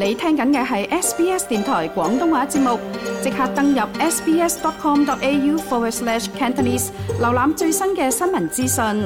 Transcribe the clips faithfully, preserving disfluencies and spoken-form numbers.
你聽緊嘅係 S B S 電台廣東話節目，即刻登入 sbs.com.au forward slash Cantonese， 瀏覽最新嘅新聞資訊。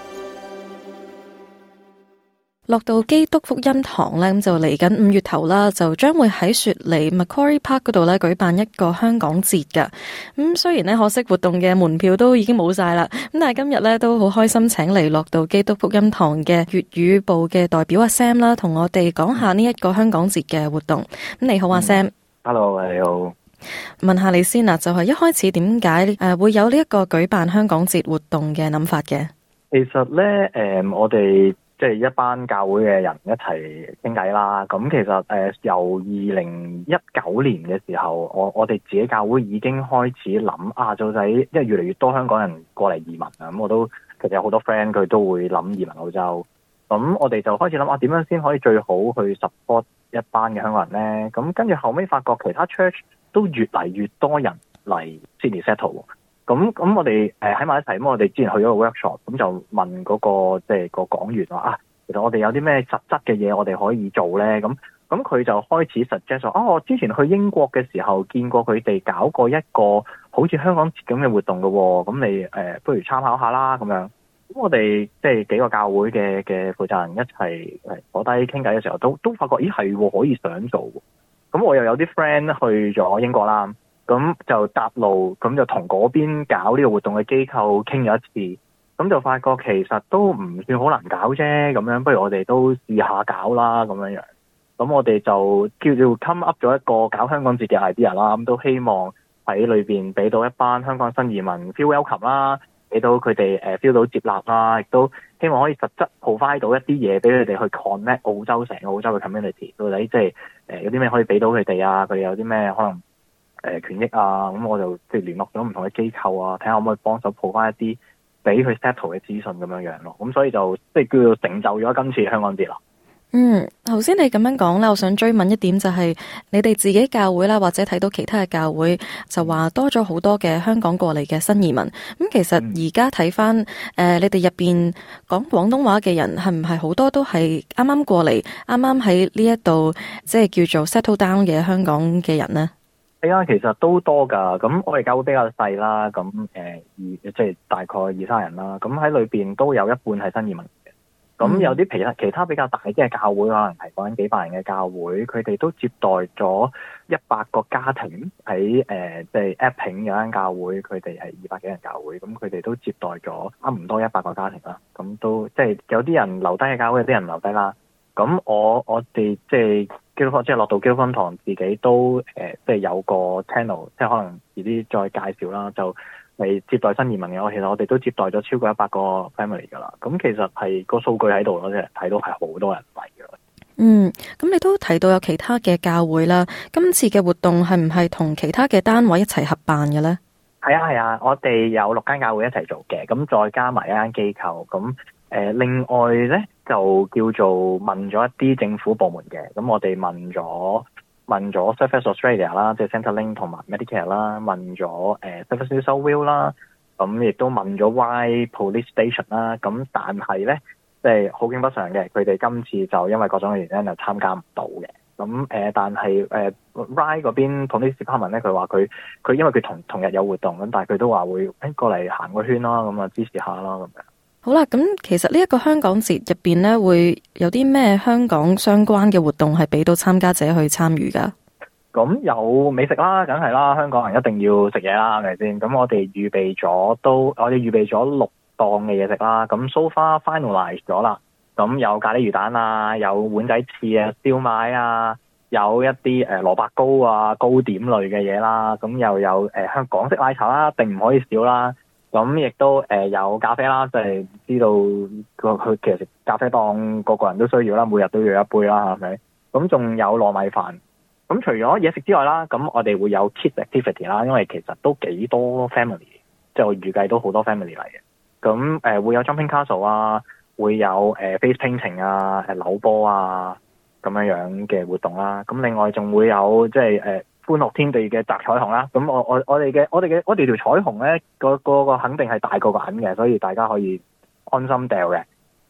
樂道基督福音堂咧，咁就嚟緊五月頭啦，就將會喺雪梨 Macquarie Park 嗰度咧舉辦一個香港節噶。咁雖然咧可惜活動嘅門票都已經冇晒啦，咁但係今日咧都好開心請嚟樂道基督福音堂嘅粵語部嘅代表阿 Sam 啦，同我哋講下呢一個香港節嘅活動。咁你好阿 Sam。Hello， 你好。 問下你先啦，就係、是、一開始點解誒會有呢一個舉辦香港節活動嘅諗法嘅？ 其實咧，誒、嗯、我哋。即係一班教會嘅人一齊傾偈啦。咁其實誒、呃、由二零一九年嘅時候，我我哋自己教會已經開始諗亞洲仔，因為越嚟越多香港人過嚟移民啊。咁我都其實有好多 friend 佢都會諗移民澳洲。咁我哋就開始諗啊，點樣先可以最好去 support 一班嘅香港人咧？咁跟住後尾發覺其他 church 都越嚟越多人嚟 Sydney settle。咁咁我哋誒喺埋一齊，咁我哋之前去咗個 workshop，咁就問嗰、那個即係、就是、個講員話啊，其實我哋有啲咩實質嘅嘢我哋可以做咧？咁咁佢就開始 suggest 話，哦，我之前去英國嘅時候見過佢哋搞過一個好似香港節咁嘅活動嘅喎，咁你誒、呃、不如參考下啦咁樣。咁我哋即係幾個教會嘅嘅負責人一齊誒坐低傾偈嘅時候，都都發覺咦係可以想做。咁我又有啲 friend 去咗英國啦。咁就搭路，咁就同嗰邊搞呢個活動嘅機構傾咗一次，咁就發覺其實都唔算好難搞啫，咁樣不如我哋都試下搞啦，咁樣樣。咁我哋就叫做 come up 咗一個搞香港節嘅 idea 啦，咁都希望喺裏邊俾到一班香港新移民 feel welcome 啦，俾到佢哋誒 feel 到接納啦，亦都希望可以實質 provide 到一啲嘢俾佢哋去 connect 澳洲成個澳洲嘅 community， 到底即係誒有啲咩可以俾到佢哋啊，佢哋有啲咩可能誒權益啊，咁我就即係聯絡咗唔同嘅機構啊，睇下可唔可以幫手抱翻一啲俾佢 settle 嘅資訊咁樣樣咯，咁所以就即係叫做成就咗今次香港節啦。 嗯，頭先你咁樣講啦，我想追問一點就係、是、你哋自己教會啦，或者睇到其他嘅教會就話多咗好多嘅香港過嚟嘅新移民。咁其實而家睇翻誒，你哋入邊講廣東話嘅人係唔係好多都係啱啱過嚟，啱啱喺呢一度即係叫做 settle down 嘅香港嘅人呢？ 係啊，其實都多㗎。咁我哋教會比較細啦，咁誒二即係大概二三人啦。咁喺裏邊都有一半係新移民嘅。咁有啲其他其他比較大啲嘅教會，可能係講緊幾百人嘅教會，佢哋都接待咗一百個家庭喺誒即係 Epping 有間教會，佢哋係二百幾人教會，咁佢哋都接待咗差唔多一百個家庭啦。咁都即係有啲人留低嘅教會，有啲人留低啦。咁我我哋即係基督即係樂道基督福音堂自己都誒、呃，即係有個 channel，即係可能遲啲再介紹啦。就係接待新移民嘅，我其實我哋都接待咗超過一百個 family 噶啦。咁其實係個數據喺度咯，即係睇到係好多人嚟嘅。 嗯，咁你都提到有其他嘅教會啦，今次嘅活動係唔係同其他嘅單位一齊合辦嘅咧？ 係啊係啊，我哋有六間教會一齊做嘅，咁再加埋一間機構咁。誒、呃、另外咧就叫做問咗一啲政府部門嘅，咁我哋問咗問咗 Surface Australia 啦，即係 Centrelink 同埋 Medicare 啦，問咗誒、呃、Surface New South Wales 啦，咁亦都問咗 Y Police Station 啦，咁但係咧即係好景不常嘅，佢哋今次就因為各種嘅原因就參加唔到嘅。咁誒、呃，但係誒、呃、Y 嗰邊 Police Department 咧，佢話佢佢因為佢同同日有活動，咁但係佢都話會誒過嚟行個圈啦，咁啊支持下啦咁樣。 好啦，咁其實呢一個香港節入邊咧，會有啲咩香港相關嘅活動係俾到參加者去參與噶？ 咁有美食啦，梗係啦，香港人一定要食嘢啦，係咪先？咁我哋預備咗都，我哋預備咗六檔嘅嘢食啦。咁 so far finalize 咗啦。咁有咖喱魚蛋啊，有碗仔翅啊，燒賣啊，有一啲誒蘿蔔糕啊，糕點類嘅嘢啦。咁又有誒香港式奶茶啦，一定唔可以少啦。咁亦都誒、呃、有咖啡啦，就係、是、知道個佢其實咖啡檔個個人都需要啦，每日都要一杯啦，係咪？咁仲有糯米飯。咁除咗嘢食之外啦，咁我哋會有 kids activity 啦，因為其實都幾多 family，即係我預計都好多 family 嚟嘅。咁誒、呃、會有 jumping castle 啊，會有誒、呃、face painting 啊，誒扭波啊咁樣樣嘅活動啦。咁另外仲會有即係誒。呃歡樂天地嘅摘彩虹啦，咁我我我哋嘅我哋嘅我哋條彩虹咧，個個個肯定係大過個銀嘅，所以大家可以安心掉嘅。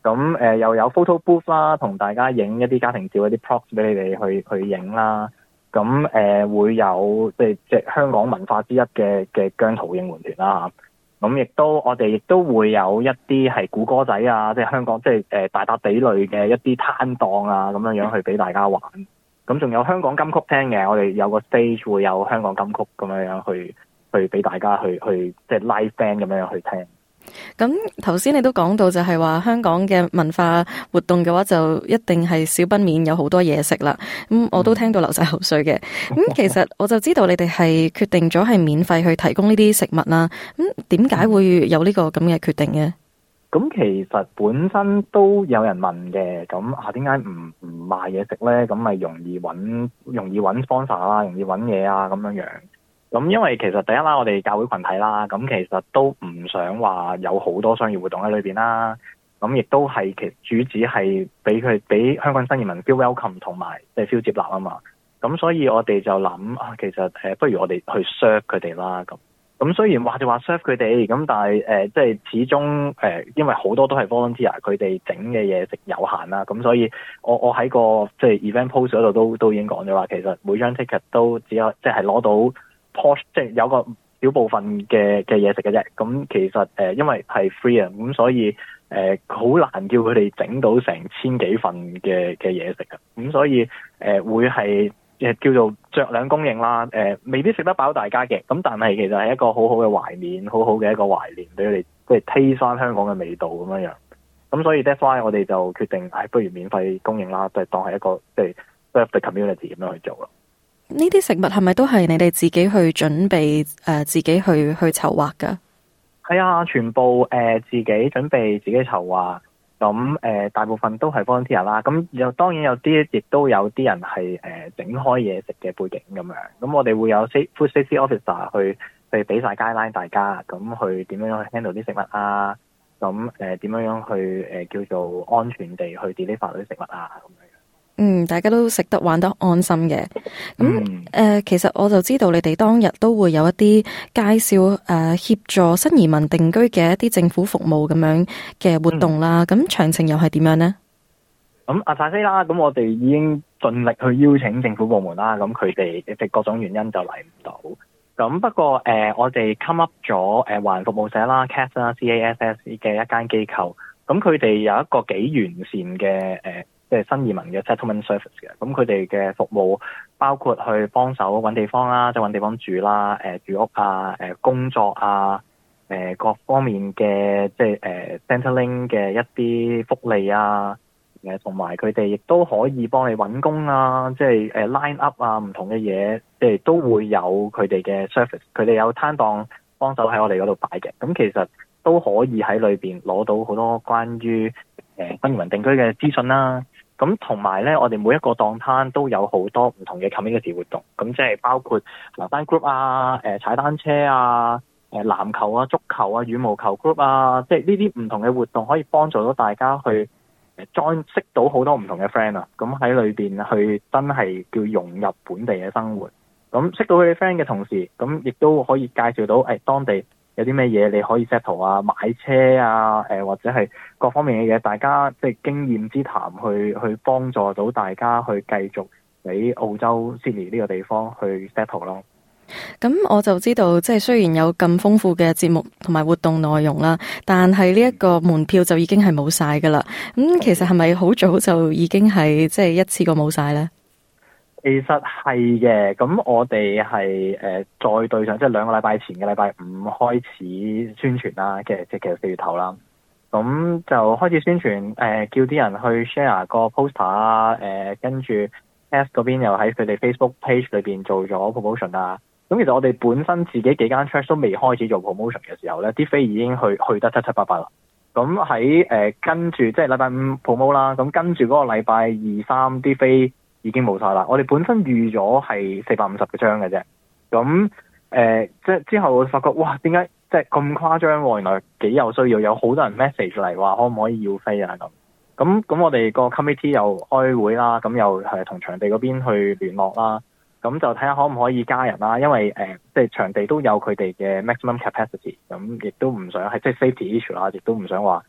咁誒、呃、又有 photo booth 啦，同大家影一啲家庭照一啲 props 俾你哋去去影啦。咁誒、呃、會有即係即係香港文化之一嘅嘅姜濤應援團啦。咁亦都我哋亦都會有一啲係古歌仔啊，即係香港即係誒大笪地類嘅一啲攤檔啊，咁樣樣去俾大家玩。咁仲有香港金曲聽嘅，我哋有個 stage 會有香港金曲咁樣樣去去俾大家去去即係 live band 咁樣樣去聽。 咁頭先你都講到就係話香港嘅文化活動嘅話就一定係少不免有好多嘢食啦。咁我都聽到流晒口水嘅。咁其實我就知道你哋係決定咗係免費去提供呢啲食物啦。咁點解會有呢個咁嘅決定嘅？ 咁其實本身都有人問嘅，咁啊點解唔唔賣嘢食咧？咁咪容易揾容易揾 sponsor 啦，容易揾嘢啊咁樣樣。咁因為其實第一啦，我哋教會群體啦，咁其實都唔想話有好多商業活動喺裏邊啦。咁亦都係其主旨係俾佢俾香港新移民 feel welcome 同埋即係 feel 接納啊嘛。咁所以我哋就諗啊，其實誒不如我哋去 serve 佢哋啦。咁咁雖然話就話 serve 佢哋，咁但係誒即係始終誒、呃，因為好多都係 volunteer，佢哋整嘅嘢食有限啦。咁所以我我喺個即係 event post 嗰度都都已經講咗話，其實每張 ticket 都只有即係攞到。即係有個小部分嘅嘅嘢食嘅啫，咁其實誒、呃、因為係 free 啊，咁所以誒好、呃、難叫佢哋整到成千幾份嘅嘅嘢食啊，咁所以誒、呃、會係誒叫做酌量供應啦，誒、呃、未必食得飽大家嘅，咁但係其實係一個好好嘅懷念，好好嘅一個懷念俾佢哋，即係 taste 翻香港嘅味道咁樣樣，咁所以 that's why 我哋就決定，唉，不如免費供應啦，就係當係一個即係 serve the community 咁樣去做咯。 呢啲食物係咪都係你哋自己去準備誒、呃，自己去去籌劃噶？ 係啊，全部誒、呃、自己準備，自己籌劃。咁誒、呃、大部分都係 volunteer 啦。咁又當然有啲，亦都有啲人係誒整開嘢食嘅背景咁樣。咁我哋會有 food safety officer 去去俾晒 guideline 大家，咁去點樣樣去 handle 啲食物啊？咁誒點樣樣去誒、呃、叫做安全地去 deliver 嗰啲食物啊？咁樣。 嗯，大家都食得玩得安心嘅。咁誒、 嗯呃，其實我就知道你哋當日都會有一啲介紹誒協助新移民定居嘅一啲政府服務咁樣嘅活動啦。咁詳、嗯、情又係點樣呢？ 咁阿薩西啦，咁我哋已經盡力去邀請政府部門啦。咁佢哋嘅各種原因就嚟唔到。咁不過誒、呃，我哋 come up 咗誒華人服務社啦 C A S 啦 C A S S 嘅一間機構。咁佢哋有一個幾完善嘅誒。呃即係新移民嘅 settlement service 嘅，咁佢哋嘅服務包括去幫手揾地方啦，即係揾地方住啦，誒、呃、住屋啊，誒、呃、工作啊，誒、呃、各方面嘅即係誒 Centrelink 嘅一啲福利啊，誒同埋佢哋亦都可以幫你揾工啊，即係誒 line up 啊，唔同嘅嘢，即係都會有佢哋嘅 service，佢哋有攤檔幫手喺我哋嗰度擺嘅，咁其實都可以喺裏邊攞到好多關於誒新移民定居嘅資訊啦。咁同埋咧，我哋每一個檔攤都有好多唔同嘅 community 活動，咁即係包括溜單 group 啊、誒踩單車啊、誒籃球啊、足球啊、羽毛球 group 啊，即係呢啲唔同嘅活動可以幫助到大家去誒 join 識到好多唔同嘅 friend 啊，咁喺裏邊去真係叫融入本地嘅生活，咁識到佢哋 friend 嘅同時，咁亦都可以介紹到誒、哎、當地有啲咩嘢你可以 settle 啊、買車啊、誒、呃、或者係各方面嘅嘢，大家即係經驗之談去去幫助到大家去繼續喺澳洲 Sydney 呢個地方去 settle 咯。 咁我就知道，即係雖然有咁豐富嘅節目同埋活動內容啦，但係呢一個門票就已經係冇晒噶啦。咁其實係咪好早就已經係即係一次過冇晒咧？ 其實係嘅，咁我哋係誒再對上，即係兩個禮拜前嘅禮拜五開始宣傳啦，嘅即係其實四月頭啦，咁就開始宣傳，誒、呃、叫啲人去 share 個 poster 啊，誒跟住 S 嗰邊又喺佢哋 Facebook page 裏邊做咗 promotion 啊，咁其實我哋本身自己幾間 church 都未開始做 promotion 嘅時候咧，啲飛已經去去得七七八八啦，咁喺誒跟住即係禮拜五 promo 啦，咁跟住嗰個禮拜二三啲飛已經冇晒啦！我哋本身預咗係四百五十個張嘅啫，咁誒、呃、即係之後我發覺哇，點解即係咁誇張喎？原來幾有需要，有好多人 message 嚟話可唔可以要飛啊咁。咁咁我哋個 committee 又開會啦，咁又係同場地嗰邊去聯絡啦，咁就睇下可唔可以加人啦。因為誒、呃、即係場地都有佢哋嘅 maximum capacity，咁亦都唔想係即係 safety issue 啦，亦都唔想話係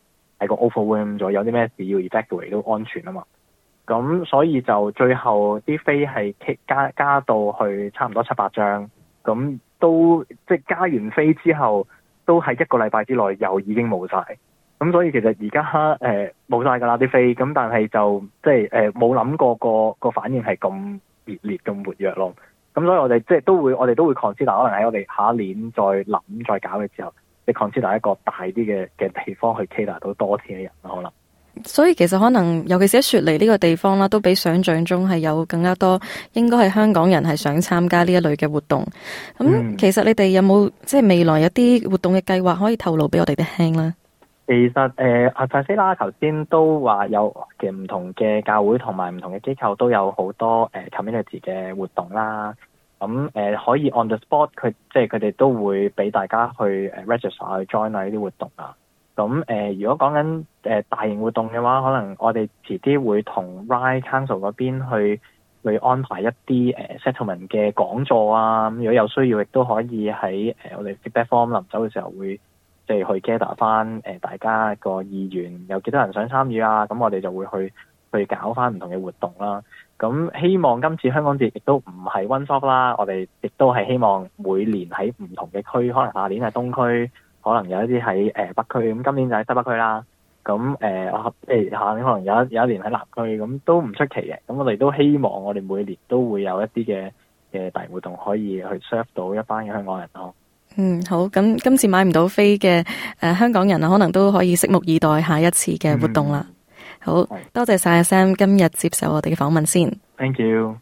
喺個 overwhelm 咗，有啲咩事要 evacuate 都安全啊嘛。咁所以就最後啲飛係加加到去差唔多七百張，咁都即係加完飛之後，都係一個禮拜之內又已經冇晒。咁所以其實而家誒冇晒㗎啦啲飛，咁但係就即係誒冇諗過個個反應係咁熱烈咁活躍咯。咁所以我哋即係都會我哋都會 consider 可能喺我哋下一年再諗再搞嘅時候，你 consider 一個大啲嘅嘅地方去 cater 到多啲嘅人可能。 所以其實可能尤其是喺雪梨呢個地方啦，都比想象中係有更加多應該係香港人係想參加呢一類嘅活動。咁、嗯、其實你哋有冇即係未來有啲活動嘅計劃可以透露俾我哋哋聽咧？ 其實誒阿泰西啦，頭先都話有嘅唔同嘅教會同埋唔同嘅機構都有好多誒、呃、community 嘅活動啦。咁、嗯、誒、呃、可以 on the spot， 佢即係佢哋都會俾大家去誒 register 去 join 啊呢啲活動啊。咁、嗯、誒、呃、如果講緊誒大型活動嘅話，可能我哋遲啲會同 Ryde Council 嗰邊去去安排一啲誒、呃、settlement 嘅講座啊。咁如果有需要，亦都可以喺誒、呃、我哋 feedback form 臨走嘅時候會。即係去 gather 翻誒大家個意願，有幾多人想參與啊？咁我哋就會去去搞翻唔同嘅活動啦。咁希望今次香港節亦都唔係 one stop 啦，我哋亦都係希望每年喺唔同嘅區，可能下年係東區，可能有一啲喺誒北區，咁今年就喺西北區啦。咁誒誒下年可能有一有一年喺南區，咁都唔出奇嘅。咁我哋都希望我哋每年都會有一啲嘅嘅大活動可以去 serve 到一班嘅香港人咯。 嗯，好，咁今次買唔到飛嘅誒、呃、香港人啊，可能都可以拭目以待下一次嘅活動啦。嗯、好多謝晒阿 Sam 今日接受我哋嘅訪問先。 Thank you。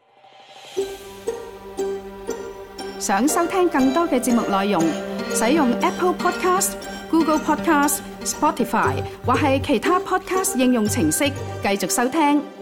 想收聽更多嘅節目內容，使用 Apple Podcast、Google Podcast、Spotify 或係其他 Podcast 應用程式繼續收聽。